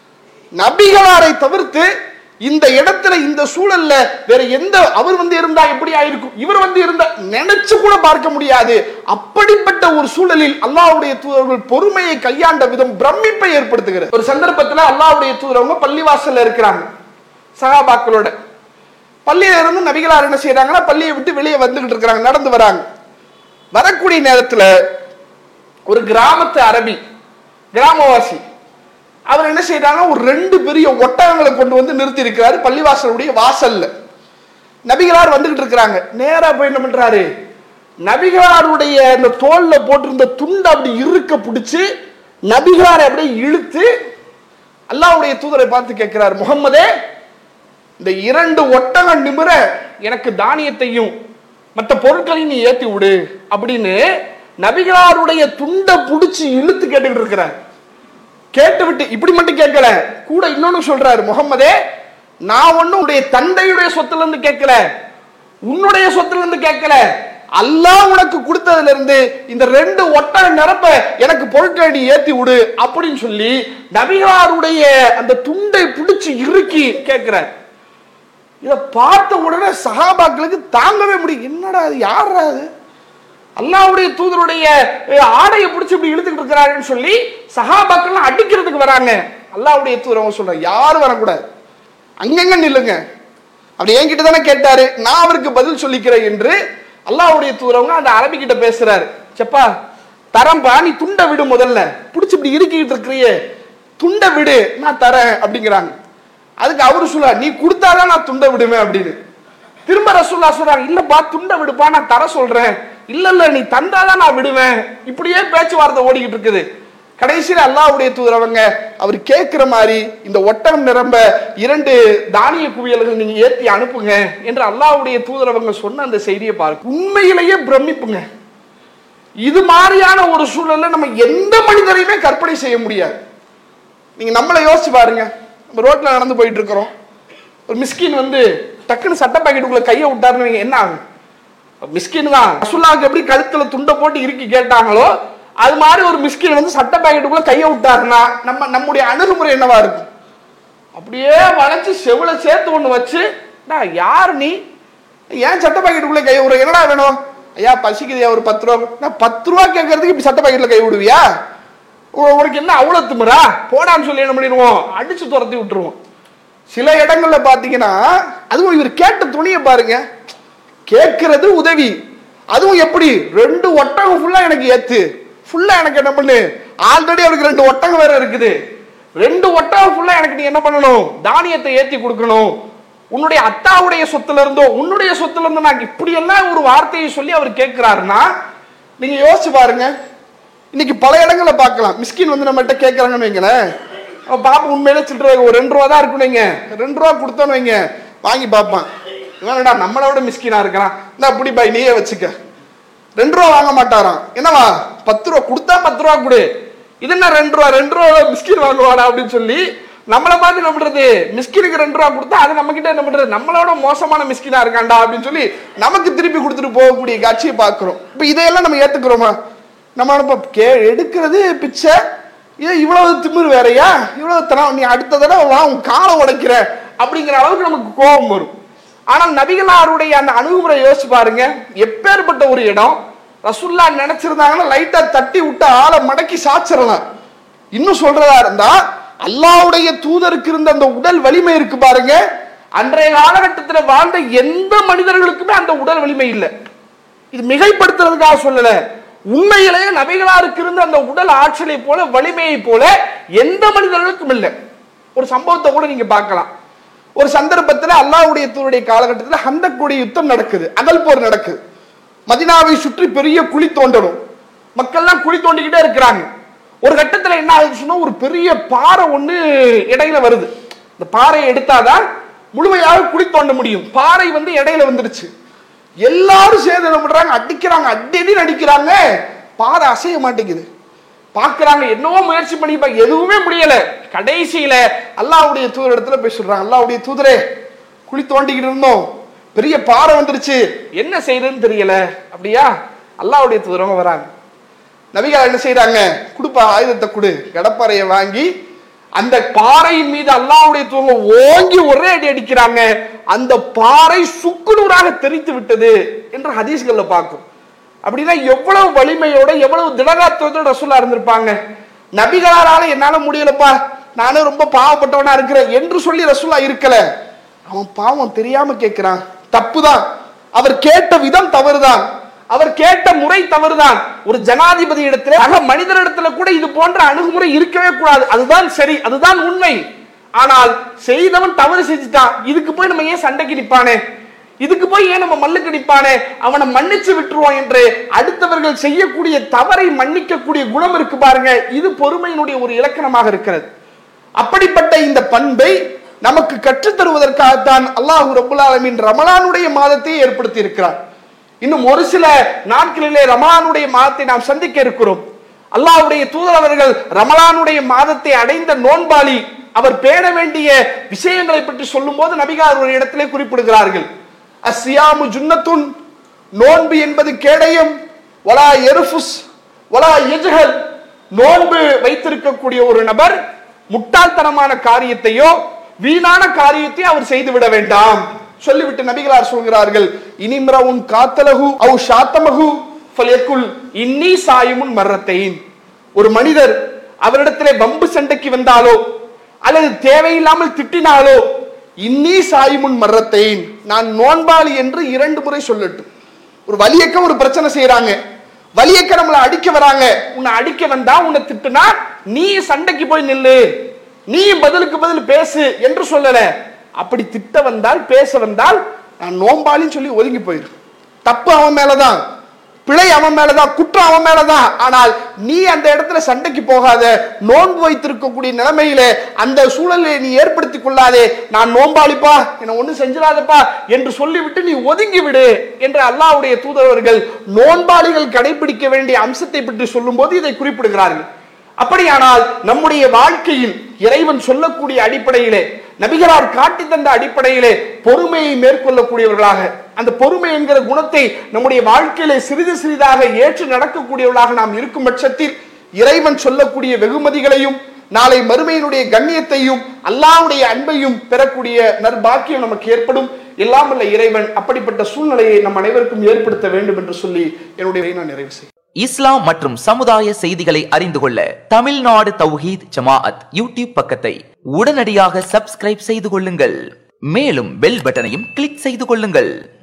நபிகளாரை தவிர்த்து இந்த இடத்துல இந்த சூழல்ல வேற எந்த அவர் வந்து இருந்தா எப்படி ஆயிருக்கும், இவர் வந்து இருந்தா நினைச்சு கூட பார்க்க முடியாது. அப்படிப்பட்ட ஒரு சூழலில் அல்லாஹ்வுடைய தூதர்கள் பொறுமையை கையாண்ட விதம் பிரமிப்பை ஏற்படுத்துகிறது. ஒரு சந்தர்ப்பத்தில் அல்லாஹ்வுடைய தூதரவங்க பள்ளிவாசல்ல இருக்கிறாங்க சஹாபாக்களோட. பள்ளியில இருந்து நபிகளார் என்ன செய்யறாங்கன்னா பள்ளியை விட்டு வெளியே வந்துகிட்டு இருக்கிறாங்க, நடந்து வராங்க. வரக்கூடிய நேரத்துல ஒரு கிராமத்து அரபி கிராமவாசி அவர் என்ன செய்யறாங்க, ஒரு ரெண்டு பெரிய ஒட்டகங்களை கொண்டு வந்து நிறுத்தி இருக்கிறாரு பள்ளிவாசலுடைய வாசல்ல. நபிகளார் வந்துகிட்டு இருக்கிறாங்க. நேரா போய் என்ன பண்றாரு, நபிகளாருடைய அந்த தோல்ல போட்டிருந்த துண்டை அப்படி இறுக்க பிடிச்சு நபிகளாரை அப்படியே இழுத்து அல்லாஹ்வுடைய தூதரை பார்த்து கேட்கிறார், முகம்மதே, இந்த இரண்டு ஒட்டகம் நிமிர எனக்கு தானியத்தையும் மற்ற பொருட்களையும் நீ ஏத்தி விடு அப்படின்னு நபிகளாருடைய துண்டை பிடிச்சு இழுத்து கேட்டுக்கிட்டு இருக்கிறார். கேட்டுவிட்டு இப்படி மட்டும் கேட்கல, கூட இன்னொன்னு சொல்றாரு, முகம்மதே, நான் ஒன்னும் உடைய தந்தையுடைய சொத்துல இருந்து கேட்கல, உன்னுடைய சொத்துல இருந்து கேட்கல, அல்லாஹ் உனக்கு கொடுத்ததுல இருந்து இந்த ரெண்டு ஒட்டக நிரப்ப எனக்கு பொருட்களை நீ ஏத்தி விடு அப்படின்னு சொல்லி நபிகளாருடைய அந்த துண்டை பிடிச்சு இறுக்கி கேட்கிறார். இதை பார்த்த உடனே சஹாபாக்களுக்கு தாங்கவே முடியும். என்னடா அது, யாரா அது, அல்லாஹ்வுடைய தூதருடைய ஆடையை பிடிச்சி இப்படி இழுத்துக்கிட்டு இருக்கிறாருன்னு சொல்லி சஹாபாக்கள் அடிக்கிறதுக்கு வராங்க. அல்லாஹ்வுடைய தூதர் அவங்க சொல்றாங்க, யாரும் வரக்கூடாது, அங்கங்க நில்லுங்க. அப்படி என்கிட்ட தானே கேட்டாரு, நான் அவருக்கு பதில் சொல்லிக்கிறேன் என்று அல்லாஹ்வுடைய தூதரவங்க அந்த அரபி கிட்ட பேசுறாரு. செப்பா தரம்பா, நீ துண்டை விடு, முதல்ல பிடிச்சி இப்படி இருக்கிட்டு இருக்கிறியே துண்டை விடு, நான் தரேன் அப்படிங்கிறாங்க. அதுக்கு அவரு சொல்ல, நீ கொடுத்தாதான் நான் துண்டை விடுவேன் அப்படின்னு. திரும்ப ரசூலுல்லாஹ் சொல்றாங்க, இல்லப்பா துண்டை விடுப்பா, நான் தர சொல்றேன். இல்ல இல்ல நீ தந்தாதான் நான் விடுவேன். இப்படியே பேச்சுவார்த்தை ஓடிக்கிட்டு இருக்குது. கடைசியில் அல்லாஹ்வுடைய தூதரவங்க அவர் கேட்கிற மாதிரி இந்த ஒட்டகம் நிரம்ப இரண்டு தானிய குவியல்கள் நீங்க ஏற்றி அனுப்புங்க என்று அல்லாஹ்வுடைய தூதரவங்க சொன்ன அந்த செய்தியை பாருங்க, உண்மையிலேயே பிரமிப்புங்க. இது மாதிரியான ஒரு சூழல்ல நம்ம எந்த மனிதரையுமே கற்பனை செய்ய முடியாது. நீங்க நம்மளை யோசிச்சு பாருங்க, நம்ம ரோட்ல நடந்து போயிட்டு இருக்கிறோம், ஒரு மிஸ்கின் வந்து டக்குன்னு சட்ட பாக்கெட்டுக்குள்ள கையை விட்டாருன்னு என்ன ஆகும்? மிஸ்கின் தான். ரசூலுல்லாஹ்வுக்கு எப்படி கழுத்துல துண்டை போட்டு இறுக்கி கேட்டாங்களோ அது மாதிரி ஒரு மிஸ்கின் வந்து சட்ட பாக்கெட்டுக்குள்ள கையை விட்டாருன்னா நம்ம நம்முடைய அணுகுமுறை என்னவா இருக்கும்? அப்படியே வளைச்சு செவில சேர்த்து ஒண்ணு வச்சு, யார் நீ, ஏன் சட்ட பாக்கெட்டுக்குள்ள கை விடுற, என்னடா வேணும்? ஐயா பசிக்குதுயா ஒரு பத்து ரூபா. நான் பத்து ரூபா கேட்கறதுக்கு இப்படி சட்ட பாக்கெட்ல கை விடுவியா? உனக்கு என்ன அவ்வளவு திமிரா, போடான்னு சொல்லி என்ன பண்ணிடுவோம், அடிச்சு துரத்தி விட்டுருவோம். சில இடங்கள்ல பாத்தீங்கன்னா அதுவும் இவர் கேட்ட துணியை பாருங்க, கேட்கறது உதவி, அதுவும் எப்படி ரெண்டு ஒட்டகம் ஃபுல்லா எனக்கு ஏத்து, ஃபுல்லா எனக்கு என்ன பண்ணு, ஆல்ரெடி அவருக்கு ரெண்டு ஒட்டகம் வேற இருக்குது, ரெண்டு ஒட்டகம் ஃபுல்லா எனக்கு நீ என்ன பண்ணணும், தானியத்தை ஏத்தி கொடுக்கணும், உன்னுடைய அத்தாவுடைய சொத்துல இருந்தோ உன்னுடைய சொத்துல இருந்தோ நான் இப்படி எல்லாம் ஒரு வார்த்தையை சொல்லி அவர் கேட்கிறாருன்னா நீங்க யோசிச்சு பாருங்க. இன்னைக்கு பல இடங்களை பார்க்கலாம், மிஸ்கின் வந்து நம்மகிட்ட கேட்கறாங்கன்னு வைங்களேன், பாப்பா உண்மையில சில்லற ஒரு ரெண்டு ரூபா தான் இருக்குன்னு வைங்க, ரெண்டு ரூபா கொடுத்தோன்னு வைங்க, வாங்கி பார்ப்பான், இவன்டா நம்மளை விட மிஸ்கினா இருக்கிறான், இந்த அப்படி பாய் நீயே வச்சுக்க, ரெண்டு ரூபா வாங்க மாட்டாராம். என்னவா பத்து ரூபா கொடுத்தா பத்து ரூபா கொடு, இது என்ன ரெண்டு ரூபா, ரெண்டு ரூபா மிஸ்கின் வாங்குவாடா அப்படின்னு சொல்லி நம்மளை பார்த்து என்ன பண்றது, மிஸ்கினுக்கு ரெண்டு ரூபா கொடுத்தா அது நம்ம கிட்ட என்ன பண்றது, நம்மளோட மோசமான மிஸ்கினா இருக்காண்டா அப்படின்னு சொல்லி நமக்கு திருப்பி கொடுத்துட்டு போகக்கூடிய காட்சியை பார்க்கிறோம். இப்ப இதையெல்லாம் நம்ம ஏத்துக்கிறோமா? நம்ம கே எடுக்கிறது பிச்சை, இது இவ்வளவு திமிர் வேறையா, இவ்வளவு தரம், நீ அடுத்த தடவை வா உன் காலை உடைக்கிற அப்படிங்கிற அளவுக்கு நமக்கு கோபம் வரும். ஆனால் நபிகளாருடைய அந்த அணுகுமுறை யோசிச்சு பாருங்க, எப்பேற்பட்ட ஒரு இடம். ரசூலுல்லாஹ் நினைச்சிருந்தாங்கன்னா லைட்டா தட்டி விட்டு ஆளை மடக்கி சாச்சிடலாம். இன்னும் சொல்றதா இருந்தா அல்லாஹ்வுடைய தூதருக்கு இருந்த அந்த உடல் வலிமை இருக்கு பாருங்க, அன்றைய காலகட்டத்தில் வாழ்ந்த எந்த மனிதர்களுக்குமே அந்த உடல் வலிமை இல்லை. இது மிகைப்படுத்துறதுக்காக சொல்லல, உண்மையிலேயே நபிகளாருக்கு இருந்த அந்த உடல் ஆற்றலை போல வலிமையை போல எந்த மனிதர்களுக்கும் இல்லை. ஒரு சம்பவத்தை கூட நீங்க பார்க்கலாம். ஒரு சந்தர்ப்பத்தில் அல்லாஹ்வுடைய தூதருடைய காலகட்டத்தில் ஹந்தக்குடைய யுத்தம் நடக்குது, அகல் போர் நடக்குது. மதீனாவை சுற்றி பெரிய குழி தோண்டணும், மக்கள்லாம் குழி தோண்டிக்கிட்டே இருக்கிறாங்க. ஒரு கட்டத்தில் என்ன ஆகுதுன்னா ஒரு பெரிய பாறை ஒண்ணு இடையில வருது. இந்த பாறையை எடுத்தாதான் முழுமையாக குழி தோண்ட முடியும். பாறை வந்து இடையில வந்துருச்சு. எல்லாரும் சேர்ந்து என்ன பண்றாங்க, அடிக்கிறாங்க, அடி அடி அடிக்கிறாங்க, பாறை அசைய மாட்டேங்குது. பாக்குறாங்க, என்னவோ முயற்சி பண்ணிப்பா, எதுவுமே முடியல. கடைசியில அல்லாஹ்வுடைய தூதர் இடத்துல போய் சொல்றாங்க, அல்லாஹ்வுடைய தூதரே குழி தோண்டிக்கிட்டு இருந்தோம், பெரிய பாறை வந்துருச்சு, என்ன செய்யறதுன்னு தெரியல. அப்படியா? அல்லாஹ்வுடைய தூதரவங்க வராங்க. நபிகள் என்ன செய்யறாங்க, குடுப்பா ஆயுதத்தை கொடு, கடப்பாறையை வாங்கி அந்த பாறையின் மீது அல்லாஹ்வுடைய தூதர் ஓங்கி ஒரே அடி அடிக்கிறாங்க. அந்த பாறை சுக்குநூறாக தெரித்து விட்டது என்று ஹதீஸ்கள்ல பார்க்கும். அப்படின்னா எவ்வளவு வலிமையோட எவ்வளவு திடகாத்திரத்தோட ரசூலுல்லாஹ் இருந்திருப்பாங்க. நபிகளாரால என்னால முடியலப்பா, நானும் ரொம்ப பாவப்பட்டவனா இருக்கிறேன் என்று சொல்லி ரசூலுல்லாஹ் இருக்கல. அவன் பாவம் தெரியாம கேட்கிறான், தப்புதான். அவர் கேட்ட விதம் தவறுதான், அவர் கேட்ட முறை தவறுதான். ஒரு ஜனாதிபதி இடத்துல சக மனிதரிடத்துல கூட இது போன்ற அணுகுமுறை இருக்கவே கூடாது, அதுதான் சரி, அதுதான் உண்மை. ஆனால் செய்தவன் தவறு செஞ்சுட்டான், இதுக்கு போய் நம்ம ஏன் சண்டைக்கு நிப்பானே, இதுக்கு போய் ஏன் நம்ம மல்லுக்கு நிப்பானே, அவனை மன்னிச்சு விட்டுருவோம் என்று அடுத்தவர்கள் செய்யக்கூடிய தவறை மன்னிக்கக்கூடிய குணம் இருக்கு பாருங்க, இது பொறுமையினுடைய ஒரு இலக்கணமாக இருக்கிறது. அப்படிப்பட்ட இந்த பண்பை நமக்கு கற்றுத் தருவதற்காகத்தான் அல்லாஹ் ரப்புல் ஆலமீன் ரமலானுடைய மாதத்தை ஏற்படுத்தி இருக்கிறார். இன்னும் ஒரு சில நாட்களிலே ரமலானுடைய மாதத்தை நாம் சந்திக்க இருக்கிறோம். அல்லாஹ்வுடைய தூதர் அவர்கள் ரமலானுடைய மாதத்தை அடைந்த நோன்பாளி அவர் பேண வேண்டிய விஷயங்களை பற்றி சொல்லும் போது நபிகள் ஒரு இடத்திலே குறிப்பிடுகிறார்கள், அஸ்ஸியாமு ஜுன்னத்துன், நோன்பு என்பது கேடயம், வலா யர்ஃபுஸ் வலா யஜ்ஹல், நோன்பு வைத்திருக்கக்கூடிய ஒரு நபர் முட்டாள்தனமான காரியத்தையோ வீணான காரியத்தையோ அவர் செய்துவிட வேண்டாம் சொல்லிவிட்டு நபிகளார் சொல்கிறார்கள், இனிம்ரவுன் காத்தலஹு அவ் ஷாத்தமஹு ஃபல்யக்குல் இன்னி சாயிமுன் மர்ரத்தைன். ஒரு மனிதர் அவரிடத்திலே வம்பு சண்டைக்கு வந்தாலோ அல்லது தேவையில்லாமல் திட்டினாலோ இன்னி சாயிமுன் மர்ரத்தைன், நான் நோன்பாளி என்று இரண்டு முறை சொல்லட்டும். ஒரு வலியக்க ஒரு பிரச்சனை செய்யறாங்க, வலியக்க நம்மளை அடிக்க வராங்க, உன்னை அடிக்க வந்தா உன்னை திட்டுனா நீ சண்டைக்கு போய் நில்லு, நீ பதிலுக்கு பதில் பேசு என்று சொல்லல. அப்படி திட்ட வந்தால் பேச வந்தால் நான் நோன்பாளின்னு சொல்லி ஒதுங்கி போயிரு. தப்பு அவன் மேலதான், பிழை அவன் மேலதான், குற்றம் அவன் மேலதான். ஆனால் நீ அந்த இடத்துல சண்டைக்கு போகாத, நோன்பு வைத்திருக்கக்கூடிய நிலைமையில அந்த சூழலை நீ ஏற்படுத்திக் கொள்ளாதே. நான் நோன்பாளிப்பா, என்ன ஒண்ணு செஞ்சிடாதப்பா என்று சொல்லிவிட்டு நீ ஒதுங்கி விடு என்று அல்லாஹ்வுடைய தூதரவர்கள் நோன்பாளிகள் கடைபிடிக்க வேண்டிய அம்சத்தை பற்றி சொல்லும் போது இதை குறிப்பிடுகிறார்கள். அப்படியானால் நம்முடைய வாழ்க்கையில் இறைவன் சொல்லக்கூடிய அடிப்படையிலே, நபிகளார் காட்டி தந்த அடிப்படையிலே பொறுமையை மேற்கொள்ளக்கூடியவர்களாக, அந்த பொறுமை என்கிற குணத்தை நம்முடைய வாழ்க்கையிலே சிறிது சிறிதாக ஏற்று நடக்கக்கூடியவர்களாக நாம் இருக்கும் பட்சத்தில் இறைவன் சொல்லக்கூடிய வெகுமதிகளையும் நாளை மறுமையினுடைய கண்ணியத்தையும் அல்லாஹ்வுடைய அன்பையும் பெறக்கூடிய நற்பாக்கியம் நமக்கு ஏற்படும். எல்லாம் வல்ல இறைவன் அப்படிப்பட்ட சூழ்நிலையை நம் அனைவருக்கும் ஏற்படுத்த வேண்டும் என்று சொல்லி என்னுடைய நான் நிறைவு செய்ய. இஸ்லாம் மற்றும் சமுதாய செய்திகளை அறிந்து கொள்ள தமிழ்நாடு தௌஹீத் ஜமாஅத் யூடியூப் பக்கத்தை உடனடியாக சப்ஸ்கிரைப் செய்து கொள்ளுங்கள். மேலும் பெல் பட்டனையும் கிளிக் செய்து கொள்ளுங்கள்.